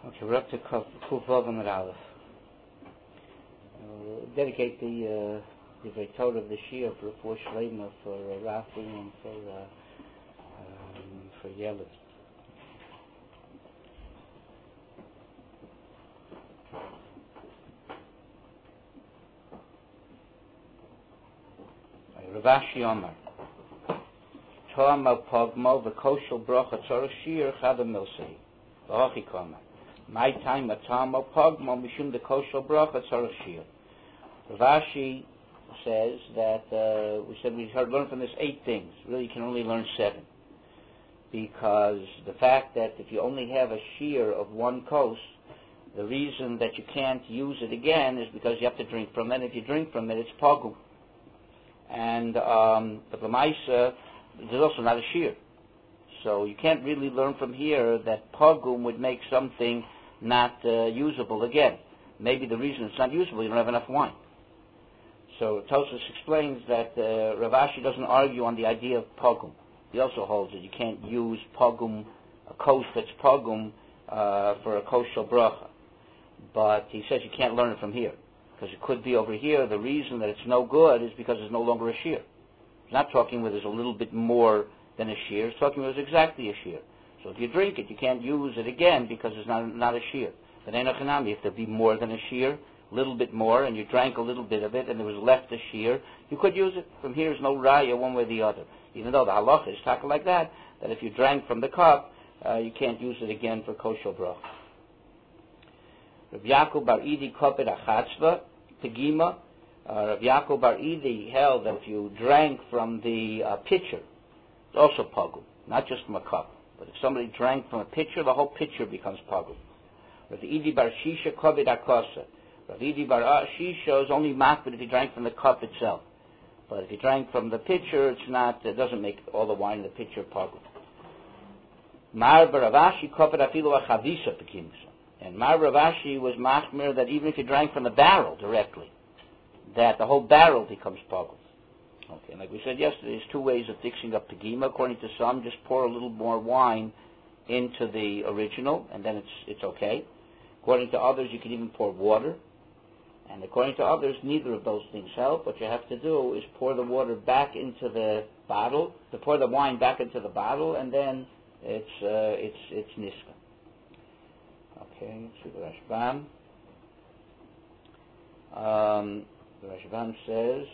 Okay, we're up to Kuf Vav Amud Aleph. Dedicate the great Torah of the Shia for Shlema, for Rafi, and for Yelid. Rav Ashi Omar Toama Pogmo V'Koshel Brocha Tzorach Shir Chadam Milsei V'Hochi Koma My time at Toama Pogmo Mishum the Koshel Brocha Tzorach Shir. Rav Ashi says that we learn from this 8 things. Really, you can only learn 7, because the fact that if you only have a shear of 1 kos, the reason that you can't use it again is because you have to drink from it. If you drink from it, it's pogum. And but Lamaisa, there's also not a shear. So you can't really learn from here that pogum would make something not usable again. Maybe the reason it's not usable, you don't have enough wine. So Tosfos explains that Rav Ashi doesn't argue on the idea of pogum. He also holds that you can't use pogum, a kos that's pogum, for a kosher bracha. But he says you can't learn it from here, because it could be over here. The reason that it's no good is because there's no longer a shear. He's not talking where there's a little bit more than a shear. He's talking where there's exactly a shear. So if you drink it, you can't use it again because there's not a shear. But if there be more than a shear, a little bit more, and you drank a little bit of it, and there was left a shear, you could use it. From here is no raya one way or the other. Even though the halacha is talking like that if you drank from the cup, you can't use it again for kosher bracha. Rav Yaakov Bar Idi Kopet Achatzva Tegima. Rav Yaakov Bar Idi held that if you drank from the pitcher, it's also pogum, not just from a cup. But if somebody drank from a pitcher, the whole pitcher becomes pogum. Rav Idi Bar Shisha Kopet Akosa. Rav Idi Bar Shisha is only makbid if he drank from the cup itself. But if he drank from the pitcher, it doesn't make all the wine in the pitcher pogum. Mar Bar Avashi Kopet Afilu Achavisa Pekimsa. And Mar Rav Ashi was machmir that even if you drank from the barrel directly, that the whole barrel becomes pogum. Okay, and like we said yesterday, there's 2 ways of fixing up pegima. According to some, just pour a little more wine into the original, and then it's okay. According to others, you can even pour water. And according to others, neither of those things help. What you have to do is pour the water back into the bottle, to pour the wine back into the bottle, and then it's niska. Okay, let's see the Rashbam. The Rashbam says,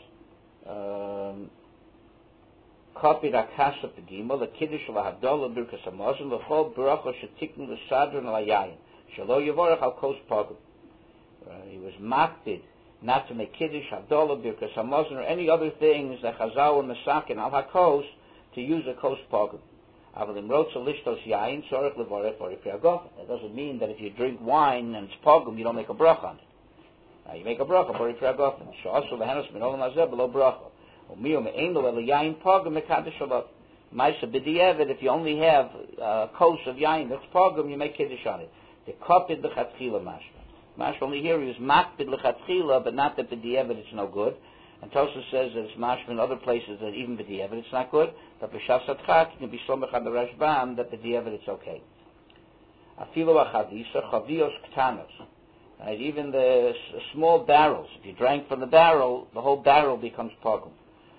Kopit Akasa Pegima, the Kiddush Lahadollah Birkas Hamazon, the Chol Baracha Shetiknu the Sadron Alayayin, Shalo Yavorach Al Kos Pogum. He was makbid not to make Kiddush, Havdalah, Birkas Hamazon, or any other things that Chazal and Masakin Al HaKos to use a Kos Pogum. That doesn't mean that if you drink wine and it's pogum, you don't make a bracha on it. You make a bracha, bori priagofen. Sha'asu lehenos min olam hazeh below bracha. Umiyu me'ein lo el yayin pogum mekadosh alav. Ma'isa b'di'evet, if you only have a kos of yayin that's pogum, you make kiddush on it. The kopid l'chatchila mashma. Mashma only here is makbid l'chatchila, but not that b'di'evet it's no good. And Tosfos says that it's mashma in other places that even b'di'evet it's not good. But b'shas atchak, you can be somech on the Rashbam that b'di'evet it's okay. Afilu achavisa chavios ktanos. Right, even the small barrels, if you drank from the barrel, the whole barrel becomes pogum.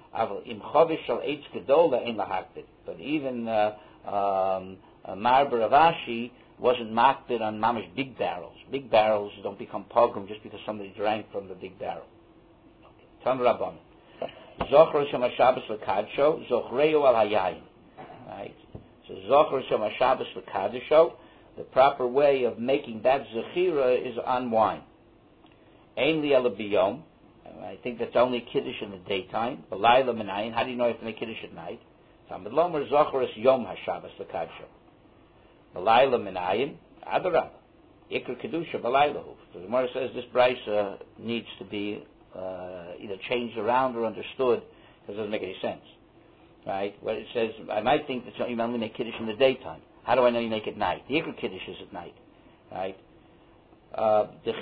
But even Mar Bar Avashi wasn't makbid on mamish big barrels. Big barrels don't become pogum just because somebody drank from the big barrel. Tan Rabban. Zochro Shem HaShabbos L'Kadsho, Zochreu Al Hayayin. Right? So Zochro Shem HaShabbos L'Kadsho, the proper way of making that zechira is on wine. Ein li ela biyom. I think that's only kiddush in the daytime. B'layla minayin. How do you know you have to make kiddush at night? Tamid lomer zochros yom hashabbos l'kadsho. B'layla minayin. Adarab. Ikr kedusha b'laylahu. So the Gemara says this brisa needs to be either changed around or understood because it doesn't make any sense. Right? Well, it says I might think that you only make kiddush in the daytime. How do I know you make it at night? The Ikr Kiddush is at night, right? The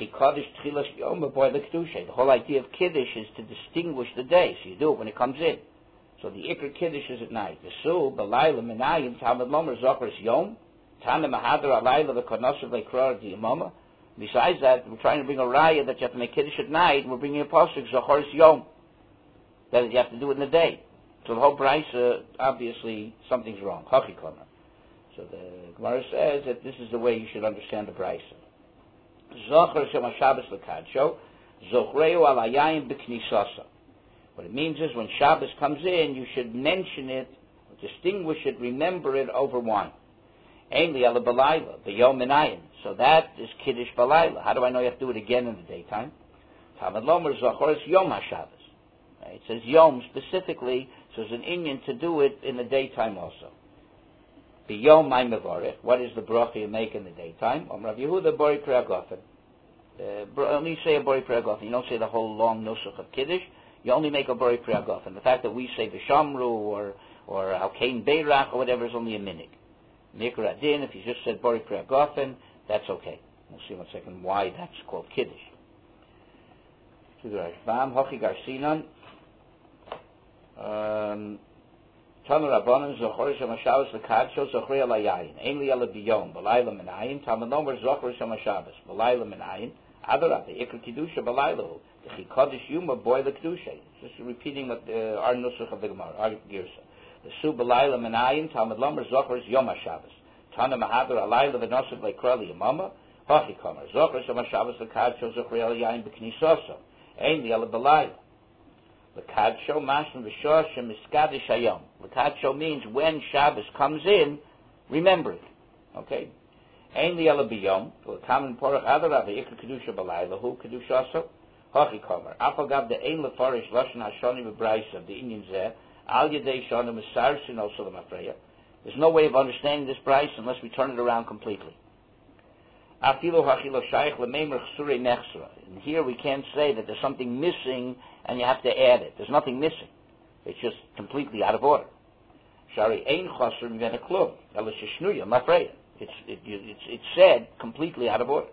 whole idea of Kiddush is to distinguish the day, so you do it when it comes in. So the Ikr Kiddush is at night. The Su, B'layla, Menayim, Talmud Lomer, Zochros Yom, Tana Mahadar Alayla the Konosav Lekrar Di Imama. Besides that, we're trying to bring a raya that you have to make Kiddush at night, and we're bringing a pasuk, Zochor Yom, that you have to do it in the day. So the whole brisa, obviously, something's wrong. Hachikomer. So the Gemara says that this is the way you should understand the brisa. Zochor Shem HaShabbos L'Kadsho, Zochreu Alayayim B'Knisasa. What it means is when Shabbos comes in, you should mention it, distinguish it, remember it over wine. Ainli ala balayla, b'yom minayin. So that is Kiddush balayla. How do I know you have to do it again in the daytime? Talmud Lomer Zachor is Yom HaShabbos. It says Yom specifically, so there's an inyan to do it in the daytime also. B'yom Mai Mevorech. What is the bracha you make in the daytime? Om Rav Yehuda Bori Priagofen. Only say a Bori Priagofen. You don't say the whole long nusach of Kiddush. You only make a Bori Priagofen. The fact that we say V'shamru or Halkein Beirach or whatever is only a minig. Mikra Adin, if you just said Bori Priagofen, that's okay. We'll see in a second why that's called Kiddush. To the Rashbam, Hochi Garsinan, Tanu Rabbanan, Zochor Shem HaShabbos L'Kadsho, Zochrei Alayayin, Ein Li Ela B'yom, B'layla Menayin, Talmud Nomer Zochor Shem HaShabbos, B'layla Menayin, Adarab, the Ikra Kedusha B'layla, the Chikodesh Yuma, Boy the Kedusha. Just repeating what our nusach of the Gemara, our Girsa. The Su B'layla Menayin, Talmud Nomer Zochor Yom HaShabbos. Tana Mahadar Alayla V'Nosav L'Krali Yamama, Hachikomer, Zochor Shem HaShabbos L'Kadsho, Zochrei Alayayin B'Knisoso, Ein Li Ela B'layla. L'Kadsho Mashon V'Shor Shem Miskadish Hayom. L'Kadsho means when Shabbos comes in, remember it. Okay? Ein Li Ela B'Yom, L'Kamen Porach Adarav V'Ikra Kedusha B'Layla, Hu Kedushaso, Hachikomer. Afagav De Ein L'Farish Lashon HaShoni V'Braisa, the Inyan Zeh, Al Yedei Shona Mesarsin also the Mafreya. There's no way of understanding this price unless we turn it around completely. And here we can't say that there's something missing and you have to add it. There's nothing missing. It's just completely out of order. It's said completely out of order.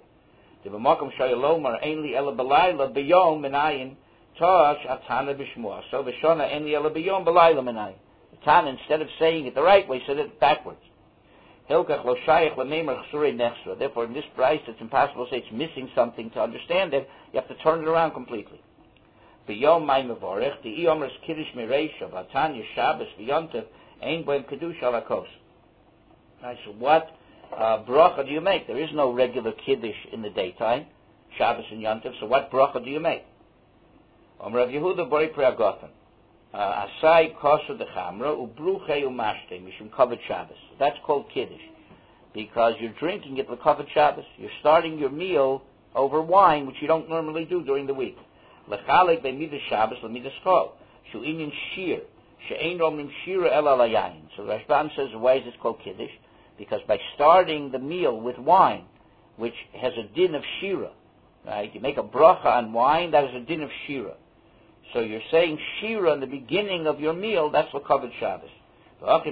So V'shona en li ela b'yom b'layla menayin. Tan, instead of saying it the right way, said it backwards. Hilkach lo shayach l'meimer chsurei nechsra. Therefore, in this price, it's impossible to say it's missing something to understand it. You have to turn it around completely. B'yom mai mevorech, the iomer kiddush mireisha, v'atan yeshabes v'yontev, ein boim kedusha alakos. Right, so what bracha do you make? There is no regular kiddush in the daytime, Shabbos and Yontev, so what bracha do you make? Rav Yehuda Bori Priagofen. Asai kosa de chamra ubruche umashte mishum kavod Shabbos. That's called kiddush because you're drinking it for kavod Shabbos. You're starting your meal over wine, which you don't normally do during the week. Lechalek be'midas Shabbos le'midas chol shu inyan shir she'ein romnim shira el alayayin. So Rashbam says, why is this called kiddush? Because by starting the meal with wine, which has a din of shira, right? You make a bracha on wine, that is a din of shira. So you're saying shira in the beginning of your meal, that's what covered Shabbos. Okay,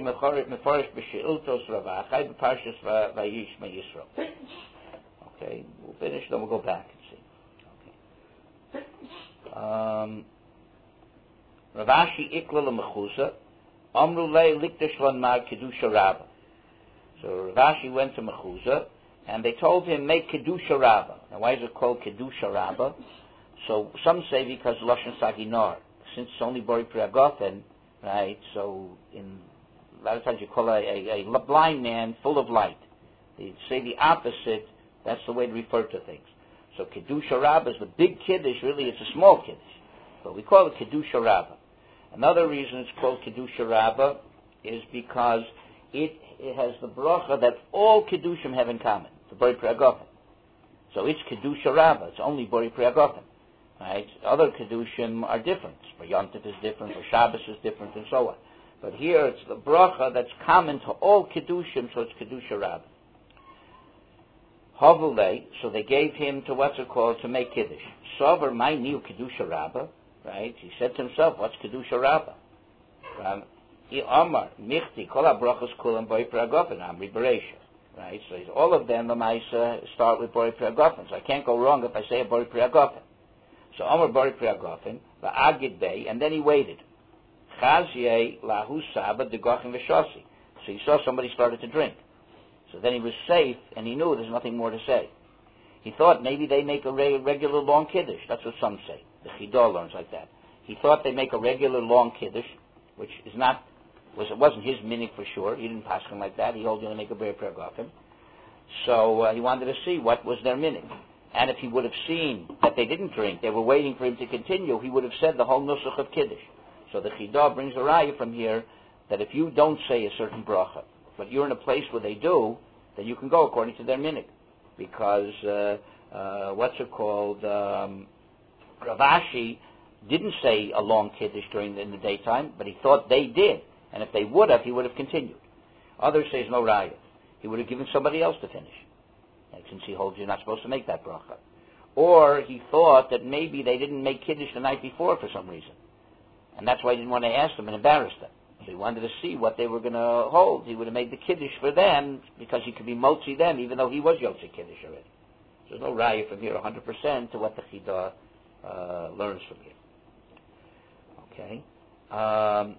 we'll finish, then we'll go back and see. Okay. Ravashi ikla l'mechusa, amru lei likdash l'nmar kedusha rabba. So Ravashi went to Mechusa, and they told him, make kedusha rabba. Now why is it called kedusha rabba? So some say because Lashon Saginar, since it's only Bori Priagofen, right? So a lot of times you call a blind man full of light. They say the opposite. That's the way to refer to things. So Kedusha Rabbah is the big Kiddush. Really, it's a small Kiddush, but we call it Kedusha Rabbah. Another reason it's called Kedusha Rabbah is because it has the bracha that all Kiddushim have in common, the Bori Priagofen. So it's Kedusha Rabbah. It's only Bori Priagofen. Right? Other Keddushim are different. For Yontif is different, for Shabbos is different, and so on. But here it's the bracha that's common to all Keddushim, so it's Kedusha Rabbah. Havulei, so they gave him to what's it called, to make Kiddush. Sover my new Kedusha Rabbah, right? He said to himself, what's Kedusha Rabbah? Amar, Michti, Kol HaBrachos Kulam Boi Priagofen, Amri Bereisha. Right? So all of them, the Maisa, start with Bori Priagofen. So I can't go wrong if I say a Bori Priagofen. So Amar Bori Priagofen, Va'agid Bey, and then he waited. Chazye lahu saba de gochin v'shosi. So he saw somebody started to drink. So then he was safe, and he knew there's nothing more to say. He thought maybe they make a regular long Kiddush. That's what some say. The Chidah learns like that. He thought they make a regular long Kiddush, which it wasn't his meaning for sure. He didn't pass him like that. He told you to make a Ber Pragofim. So he wanted to see what was their meaning. And if he would have seen that they didn't drink, they were waiting for him to continue, he would have said the whole nusach of Kiddush. So the Chidah brings a raya from here that if you don't say a certain bracha, but you're in a place where they do, then you can go according to their minhag. Because, Rav Ashi didn't say a long Kiddush in the daytime, but he thought they did. And if they would have, he would have continued. Others say no raya. He would have given somebody else to finish, since he holds you're not supposed to make that bracha. Or he thought that maybe they didn't make Kiddush the night before for some reason. And that's why he didn't want to ask them and embarrass them. So he wanted to see what they were going to hold. He would have made the Kiddush for them because he could be motzi them even though he was Yotze Kiddush already. So there's no raya from here 100% to what the Chidah learns from here. Okay.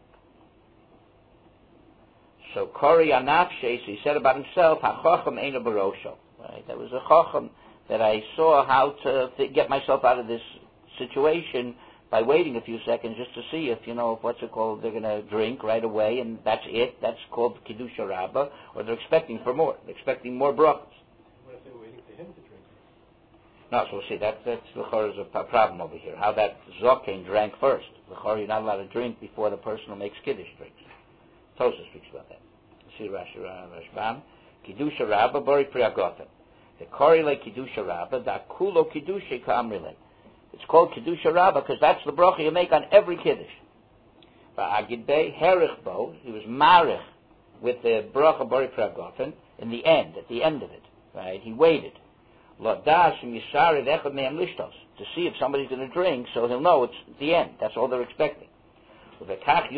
So Kori Anafshe, so he said about himself, HaChacham Eina Barosho. Right? That was a Chacham that I saw how to get myself out of this situation by waiting a few seconds just to see if, they're going to drink right away and that's it. That's called Kedusha Rabbah, or they're expecting for more. They're expecting more brachas. What if they were waiting for him to drink? No, so we'll see. That's L'chor is a problem over here. How that Zokain drank first. L'chor, you're not allowed to drink before the person who makes Kiddush drinks. Tosha speaks about that. See Rashbam. Kedusha Rabbah, Bori Priyagotan. The Korile Kedusha Rabbah, the Akulo Kedusha Kamrile. It's called Kedusha Rabbah because that's the bracha you make on every Kiddush. Agidbe Herichbo, he was marich with the bracha Bori Priyagotan in the end, at the end of it. Right? He waited. Lodash Misharid Echad Me'em Lishtos, to see if somebody's going to drink, so he'll know it's the end. That's all they're expecting. Then he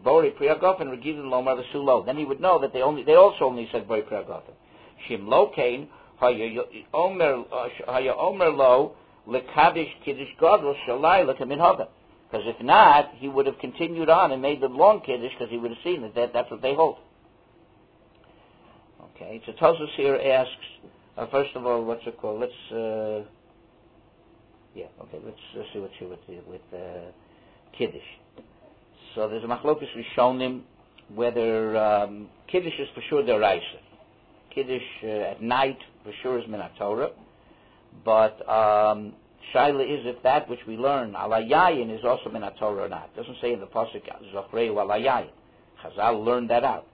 would know that they also only said Bori Priyagofen. Shim Lokain Haya Omer Lo Lekadish Kiddush Gadol Shalai Lekamin Hogan. Because if not, he would have continued on and made the long Kiddush because he would have seen that that's what they hold. Okay, so Tosfos here asks, first of all, what's it called? Let's see what's here with Kiddush. So there's a machlokus rishonim whether Kiddush is for sure deraisa. Kiddush at night for sure is min haTorah, but shaila is if that which we learn ala yayin is also min haTorah or not. It doesn't say in the pasuk Zachreu ala yayin. Chazal learned that out.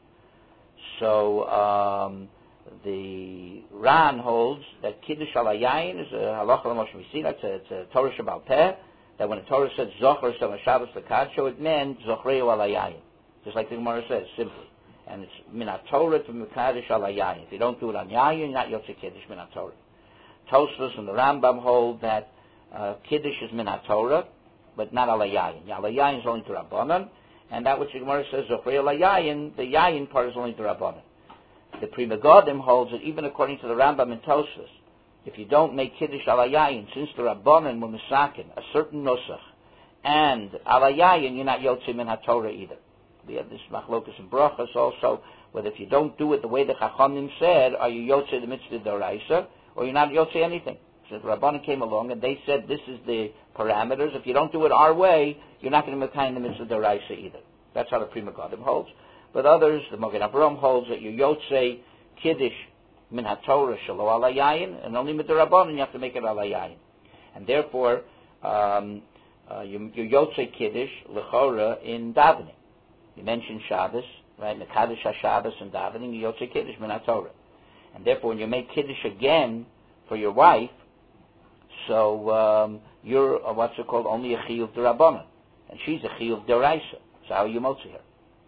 So the Ran holds that Kiddush ala yayin is a halacha l'moshe misina. It's a Torah Shabbal Peh. That when the Torah said Zocher Shel Shabbos L'Kadsho, it meant Zochreu Al Hayayin. Just like the Gemara says, simply. And it's Min HaTorah to Mekadesh Al Hayayin. If you don't do it on Yayin, you're not Yotze Kiddush Min HaTorah. Tosfos and the Rambam hold that Kiddush is Min HaTorah, but not Al Hayayin. Al Hayayin is only to Rabbanan, and that which the Gemara says Zochreu Al Hayayin, the Yayin part is only to Rabbanan. The Pri Megadim holds that even according to the Rambam and Tosfos, if you don't make Kiddush Al Hayayin, since the Rabbanan were misakin, a certain nusach, and Al Hayayin, you're not Yotze Min HaTorah either. We have this machlokas and brachas also, whether if you don't do it the way the Chachamim said, are you Yotze the mitzvah d'oraisa, or you're not Yotze anything. So the Rabbanan came along and they said this is the parameters. If you don't do it our way, you're not going to make the mitzvah d'oraisa either. That's how the Pri Megadim holds. But others, the Magen Avraham holds that you Yotze Kiddush Min HaTorah Shelo Al Hayayin, and only with the Rabbanan you have to make it Al Hayayin. And therefore, you Yotze Kiddush L'chora in davening. You mentioned Shabbos, right? Mekadesh HaShabbos and davening, you Yotze Kiddush Min HaTorah. And therefore, when you make Kiddush again for your wife, so you're what's it called? Only a Chiyuv D'Rabbanan, and she's a Chiyuv D'Oraisa. So how are you Motzi her?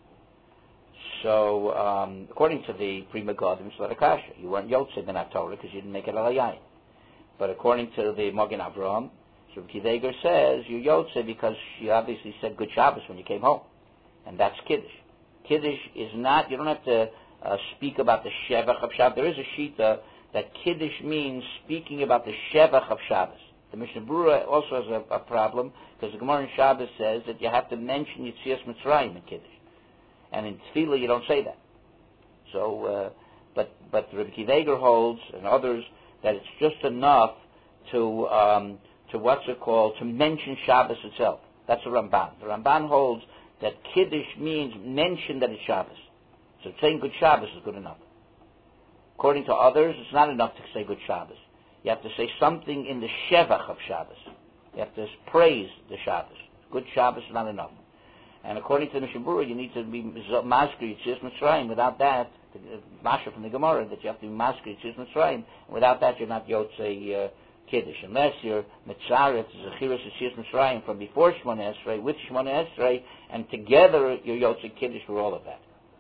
So, according to the Pri Megadim, it's Akasha. You weren't Yotze Min HaTorah because you didn't make it Al Hayayin. But according to the Magen Avraham, so Kiveger says you Yotze because she obviously said Good Shabbos when you came home. And that's Kiddush. Kiddush is not, you don't have to speak about the Shevach of Shabbos. There is a Shita that Kiddush means speaking about the Shevach of Shabbos. The Mishnah Berurah also has a problem because the Gemara in Shabbos says that you have to mention Yetzias Mitzrayim in Kiddush. And in Tefillah, you don't say that. So But Rabbi Akiva Eiger holds, and others, that it's just enough to to mention Shabbos itself. That's the Ramban. The Ramban holds that Kiddush means mention that it's Shabbos. So saying Good Shabbos is good enough. According to others, it's not enough to say Good Shabbos. You have to say something in the Shevach of Shabbos. You have to praise the Shabbos. Good Shabbos is not enough. And according to the Mishnah Berurah, you need to be Masker Yetzias Mitzrayim. Without that, Masha from the Gemara, that you have to be Masker Yetzias Mitzrayim. Without that, you're not Yotzei Kiddush. Unless you're Mitzaret, Zechiras Yetzias Mitzrayim from before Shmona Esrei, with Shmona Esrei, and together you're Yotzei Kiddush for all of that.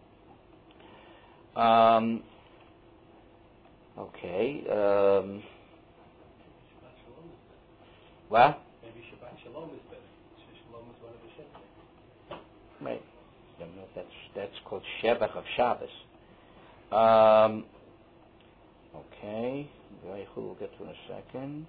Okay. What? Maybe Shabbat Shalom is better. Shalom is one of the Shabbat. Right. I don't know if that's called Shevach of Shabbos. Okay. We'll get to in a second.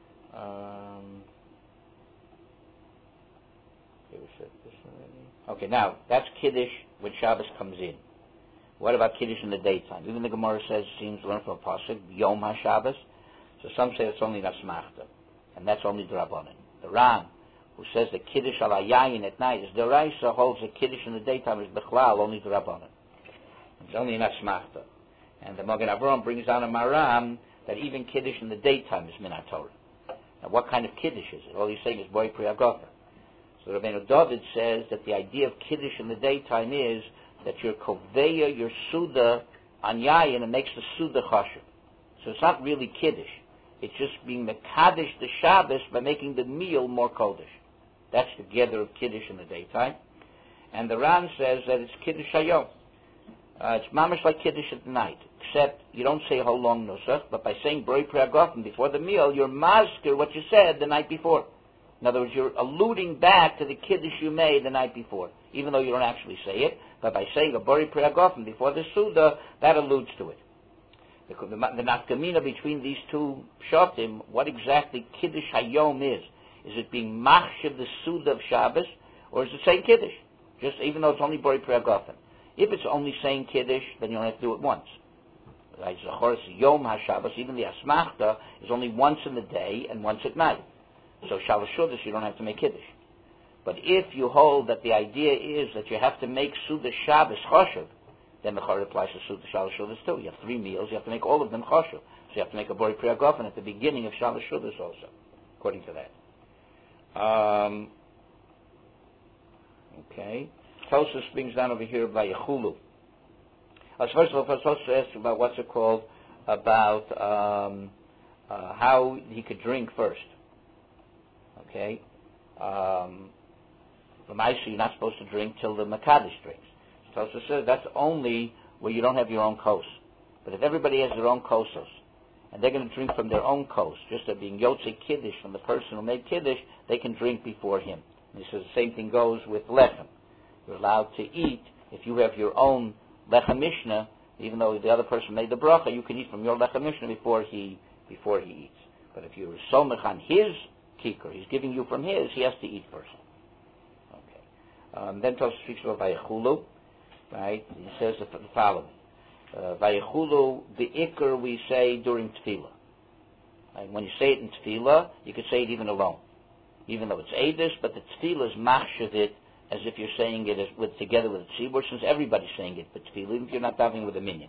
Okay, we said this already. Okay, now that's Kiddush when Shabbos comes in. What about Kiddush in the daytime? Even the Gemara says, seems to learn from a pasuk, Yom HaShabbos. So some say it's only Nasmachta, and that's only Drabanan. The Ram, who says that Kiddush al Yayin at night is Deraisa, holds that Kiddush in the daytime is Bechlal, only Drabanan. It's only Nasmachta. And the Magen Avraham brings down a Maram that even Kiddush in the daytime is Min HaTorah. Now, what kind of Kiddush is it? All he's saying is Boi Pri Haggafa. So Rabbeinu David says that the idea of Kiddush in the daytime is that you're koveya, your suda on yayin, and makes the suda chashuv. So it's not really Kiddush. It's just being mekadesh the Shabbos by making the meal more kodesh. That's the gather of Kiddush in the daytime. And the Ran says that it's Kiddush hayom. It's mamash like Kiddush at night, except you don't say how long nusach, but by saying Brei Pri Haggafen before the meal, you're masker what you said the night before. In other words, you're alluding back to the Kiddush you made the night before, even though you don't actually say it. But by saying a Bori Pri Haggafen before the Suda, that alludes to it. The nafkamina between these two Pshatim, what exactly Kiddush Hayom is. Is it being machshav the Suda of Shabbos, or is it saying Kiddush? Just even though it's only Bori Pri Haggafen. If it's only saying Kiddush, then you don't have to do it once. Like Zachoros Yom HaShabbos, even the Asmachta, is only once in the day and once at night. So Shalosh Shudas, you don't have to make Kiddush. But if you hold that the idea is that you have to make Suda Shabbos choshev, then the Chorah applies to Suda Shalosh Shudas too. You have 3 meals, you have to make all of them choshev. So you have to make a Bori Pri Haggafen at the beginning of Shalosh Shudas also, according to that. Okay. Tosfos brings down over here by Yechulu. First of all, Tosfos asks about what's it called, about how he could drink first. Okay. You're not supposed to drink till the Makadish drinks. So Tosfos says that's only where you don't have your own kos. But if everybody has their own kosos, and they're going to drink from their own kos, just as being Yotzei Kiddush from the person who made Kiddush, they can drink before him. And he says the same thing goes with lechem. You're allowed to eat if you have your own lechem mishnah, even though the other person made the bracha, you can eat from your lechem mishnah before he eats. But if you're somech on his kikar, he's giving you from his, he has to eat first. Then Tosfos speaks about Vayechulu, right? He says the following: Vayechulu, the ikar we say during tefillah. Right? When you say it in tefillah, you could say it even alone, even though it's eidus, but the tefillah is machshav it as if you're saying it together with the tzibur, since everybody's saying it, but tefillah, even if you're not davening with a minyan.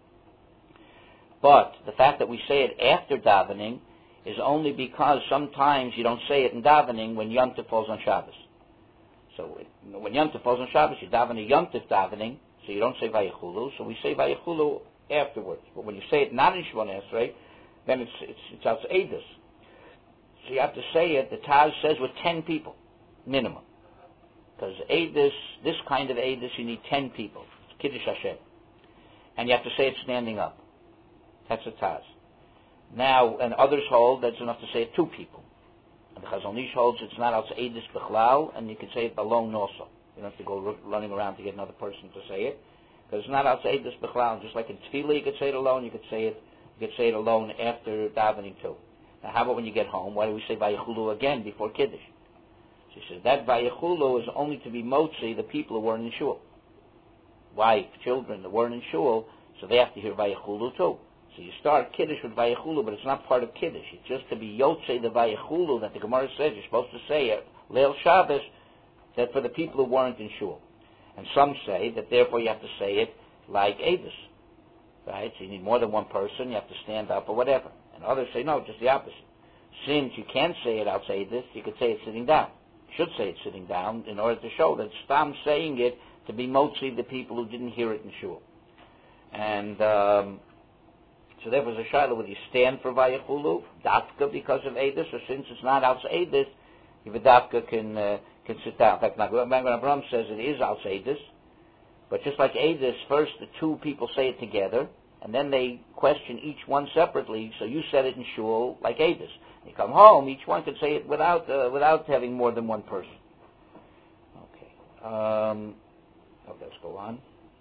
But the fact that we say it after davening is only because sometimes you don't say it in davening when Yom Tov falls on Shabbos. So when Yom Tov falls on Shabbos, you daven a Yom Tov davening, so you don't say Vayechulu, so we say Vayechulu afterwards. But when you say it not in Shmona Esrei, then it's out Eidus. So you have to say it, the Taz says, with 10 people, minimum. Because Eidus, this kind of Eidus, you need 10 people. It's Kiddush Hashem. And you have to say it standing up. That's the Taz. Now, and others hold that's enough to say it 2 people. And the Chazon Ish holds it's not out Eidus Bechlal, and you can say it alone also. You don't have to go running around to get another person to say it. Because it's not out Eidus Bechlal. Just like in Tefillah you could say it alone, you could say it alone after davening too. Now how about when you get home? Why do we say Vayechulu again before Kiddush? So he says that Vayechulu is only to be motzi the people who weren't in shul. Wife, children that weren't in shul, So they have to hear Vayechulu too. So you start Kiddush with Vayechulu, but it's not part of Kiddush. It's just to be Yotzei the Vayechulu that the Gemara says you're supposed to say it, Leil Shabbos, that for the people who weren't in shul. And some say that therefore you have to say it like Eidos. Right? So you need more than one person, you have to stand up or whatever. And others say no, just the opposite. Since you can't say it outside this, you could say it sitting down. You should say it sitting down in order to show that Stam saying it to be motzi the people who didn't hear it in shul. And so there was a shiloh, whether you stand for Vayechulu, Dafka because of Eidos, or since it's not outside Eidos, if a Dafka can sit down. In fact, Magen Avraham says it is outside Eidos, but just like Eidos, first the two people say it together, and then they question each one separately, so you said it in shul like Eidos. You come home, each one could say it without having more than one person. Okay. Let's go on.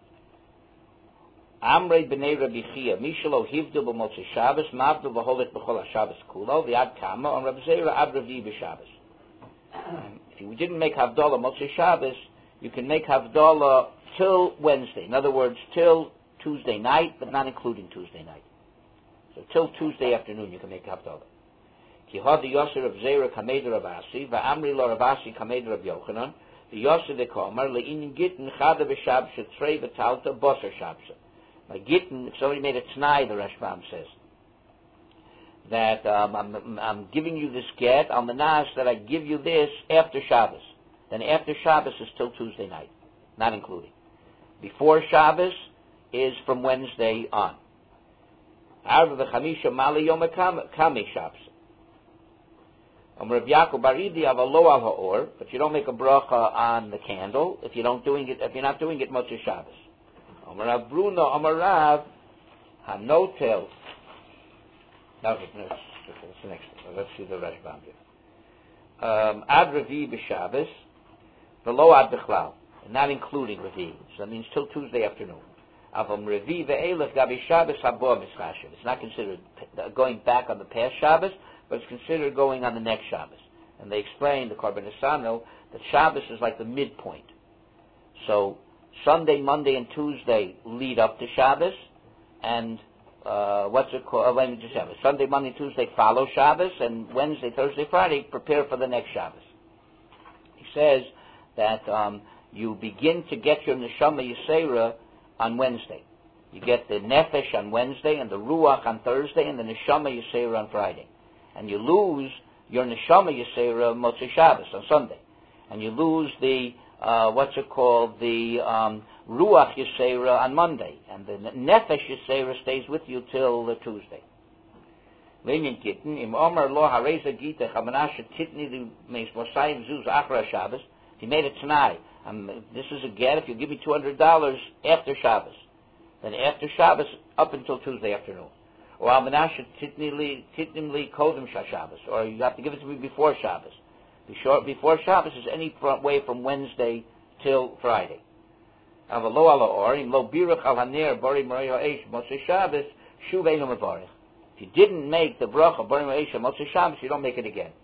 Amrei b'nei Rabbi Chia, Mishalo hivdu b'motzei Shabbos, mavdu v'holet b'chol HaShabbos kulo, v'ad kama, on Rabbi Zera ad Ravi b'Shabbos. If you didn't make Havdalah motzei Shabbos, you can make Havdalah till Wednesday. In other words, till Tuesday night, but not including Tuesday night. So till Tuesday afternoon you can make Havdalah. Ki hadi Yosef Rav Zera kamed Rav Asi, v'amri lo Rav Asi kamed Rav Yochanan, v'Yosef v'komer, le'inin gittin chada v'Shabbos, trei v'talta, boser Shabbos. By gittin, if somebody made a t'nai, the Rashbam says, that I'm giving you this get on the nas that I give you this after Shabbos. Then after Shabbos is till Tuesday night, not including. Before Shabbos is from Wednesday on. Arba v'chamisha mali yom kami Shabbos. Rav Yaakov Baridi avalo al ha'or, but you don't make a bracha on the candle if you're not doing it Motzei Shabbos. Rav Bruno Amar Rav hanotel. That's the next one. Let's see the Rashbam here. Ad Ravi b'Shabbos, v'lo ad b'chlal, not including Ravi. So that means till Tuesday afternoon. Avam Ravi ve'elech gabi Shabbos habo mischashiv. It's not considered going back on the past Shabbos, but it's considered going on the next Shabbos. And they explain, the Korban Esano, that Shabbos is like the midpoint. So Sunday, Monday, and Tuesday lead up to Shabbos, and Sunday, Monday, Tuesday follow Shabbos, and Wednesday, Thursday, Friday prepare for the next Shabbos. He says that you begin to get your Neshama Yisera on Wednesday. You get the Nefesh on Wednesday, and the Ruach on Thursday, and the Neshama Yisera on Friday. And you lose your Neshama Yisera Motzei Shabbos on Sunday. And you lose the the Ruach Yisera on Monday, and the Nefesh Yisera stays with you till Tuesday. If you made it tonight, this is a get, if you give me $200 after Shabbos, then after Shabbos up until Tuesday afternoon. Or or you have to give it to me before Shabbos. Before Shabbos is any way from Wednesday till Friday. If you didn't make the bracha Bari Ma'esha Motzei Shabbos, you don't make it again.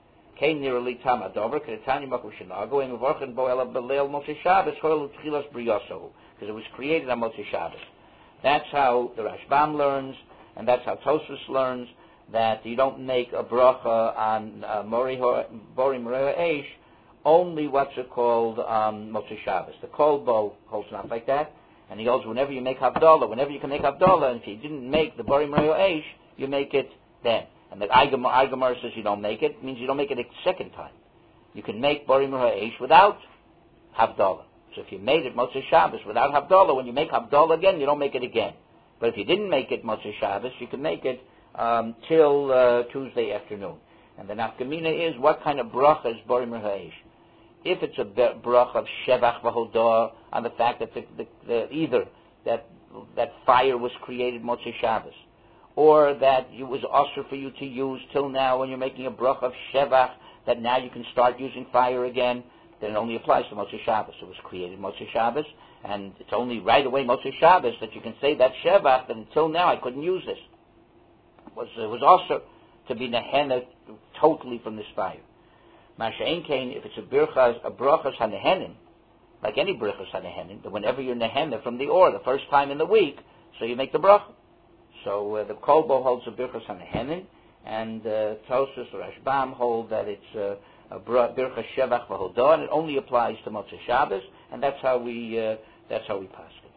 Because it was created on Motzei Shabbos. That's how the Rashbam learns, and that's how Tosfos learns, that you don't make a bracha on Bori Mereh Eish, only Motzei Shabbos. The Kolbo holds not like that, and he holds whenever you make Havdalah, whenever you can make Havdalah, and if you didn't make the Bori Mereh Eish, you make it then. And the Aigamar says you don't make it, means you don't make it a second time. You can make Bori Mereh Eish without Havdalah. So if you made it Motzei Shabbos without Havdalah, when you make Havdalah again, you don't make it again. But if you didn't make it Motzei Shabbos, you can make it till Tuesday afternoon. And the nafkamina is, what kind of bracha is Bori Mereh Eish? If it's a bracha of Shevach v'Hodah, on the fact that either that fire was created Motzei Shabbos, or that it was usher for you to use till now when you're making a bracha of Shevach, that now you can start using fire again, then it only applies to Motzei Shabbos. It was created Motzei Shabbos, and it's only right away Motzei Shabbos that you can say that Shevach, that until now I couldn't use this. It was also to be nehenna totally from this fire. Masha'en kain, if it's a brachas hanehenim, like any brachas hanehenim, that whenever you're nehenna from the or, the first time in the week, so you make the bracha. So the Kolbo holds a birchas hanehenin, and Tosus or Rashbam hold that it's birchas shevach v'hodah, and it only applies to Motzei Shabbos, and that's how we pass it.